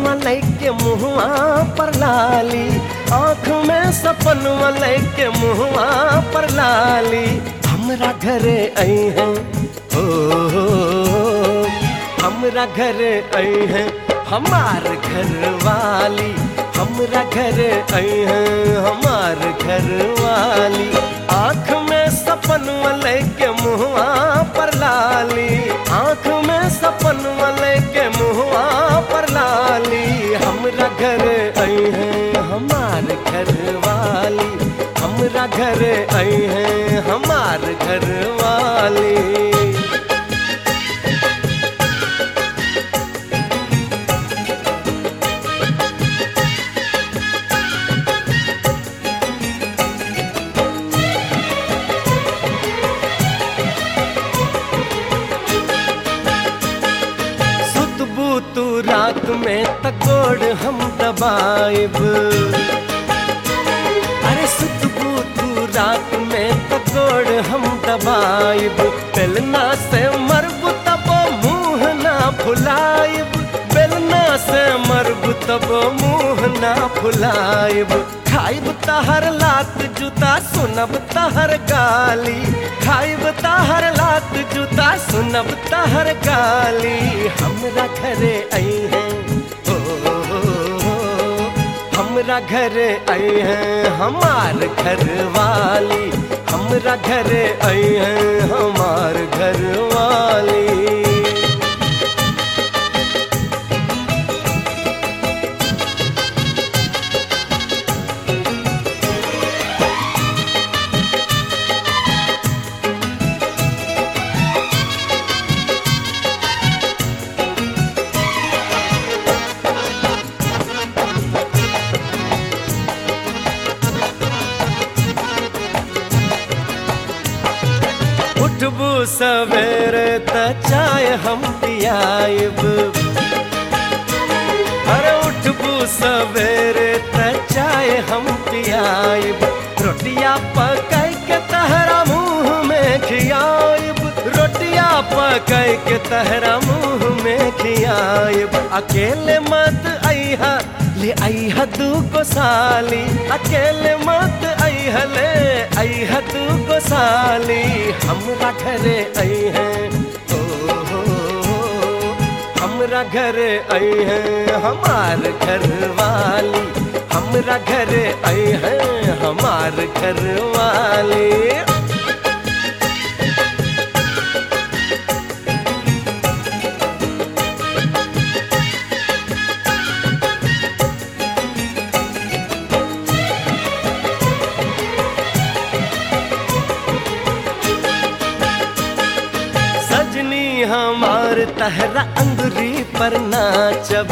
लेके मुहवा पर लाली, आँख में सपनवा लेके मुहवा पर लाली। हमरा घरे आई हैं हो, हमरा घरे आई हैं हमार घर वाली, हमरा घरे आई हैं हमार घर वाली। आँख में सपनवा लेके मुहवा पर लाली, आँख में सपनवा लेके मुहवा पर लाली। हमरा घरे आई हैं हमार घर वाली, हमरा घरे आई हैं हमार घर वाली। तू रात में तकोड़ हम दबाइब, अरे सुतबू तू रात में तकोड़ हम दबाइब। बेलना से मरबू तब मुँह ना फुलाइब, बेलना से मरबू तब मुँह ना फुलाइब। खाइब तहर लात जूता सुनब तहर गाली, खाइब तहर लात जूता सुनब तहर गाली। हमरा घरे आई हैं हो, हमरा घरे आई हैं हमार घर वाली, हमरा घरे आई हैं हमार घर वाली। उठबू सवेरे त चाय हम पियाइब, अरे उठबू सवेरे त चाय हम पियाइब। रोटिया पकाई के तहरा मुँह में खियाइब, रोटिया पकाई के तहरा मुँह में खियाइब। अकेले मत अइहा ले अइहा दूगो साली, अकेले मत अइहा ले अइहा दूगो साली। हमरा घरे आई हैं हो, हमरा घरे आई हैं हमार घर वाली, हमरा घरे आई हैं हमार घर वाली। हमार तहरा अंगुरी पर नाचब,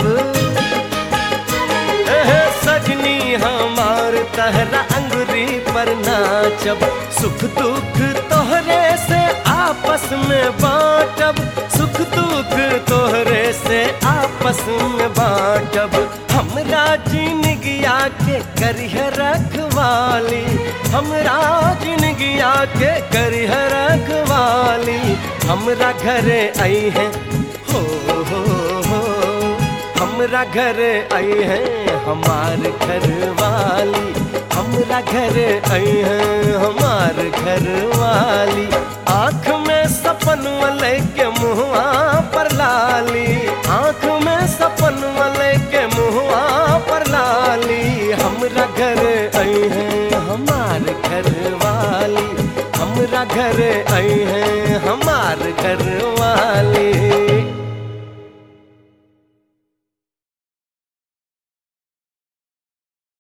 सजनी हमार तहरा अंगुरी पर नाचब। सुख दुख तोहरे से आपस में बाँटब, सुख दुख तोहरे से आपस में बाँटब। हमरा जिनगिया के करिह रखवाली, हमरा जिनगिया के करिह रखवाली। हमरा घरे आई हैं हो, हमरा घरे आई हैं हमार घर वाली, हमरा घरे आई हैं हमार घर वाली। आँख में सपनवा लेके मुहवा पर लाली, आँख में सपनवा लेके मुहवा पर लाली। हमरा घरे आई हैं हमार घर वाली, हमरा घरे आई हैं हमार घर वाली।